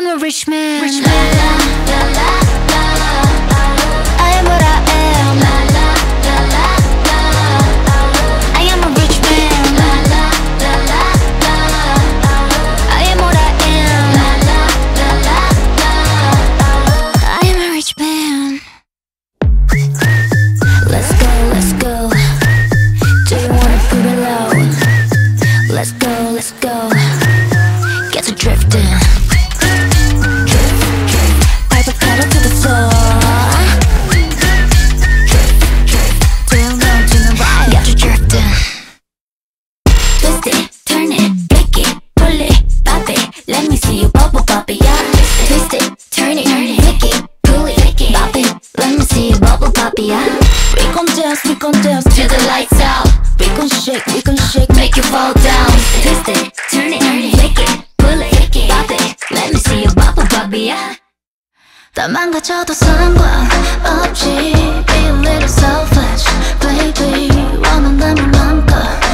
am a rich man. Rich man. I am what I am. I am a rich man. I am what I am. I am a rich man. Let's go, let's go. Do you wanna put it low? Let's go, let's go. Get to drifting. Drift, drift. Pipe a pedal to the floor. Drift, drift. Down low to the right. Get to drifting. Twist it, turn it, flick it, pull it, pop it. Let me see you bubble pop it, yeah. Twist it, turn it, flick it, pull it, pop it. Let me see you bubble pop it, yeah. We gon' dance till the lights out. We gon' shake, make you fall down. Twist it, turn it, flick it, pull it, pop it. Let me see you bubble pop it, yeah. 다 망가져도 상관없지. Be a little selfish, baby. 원한다면 맘껏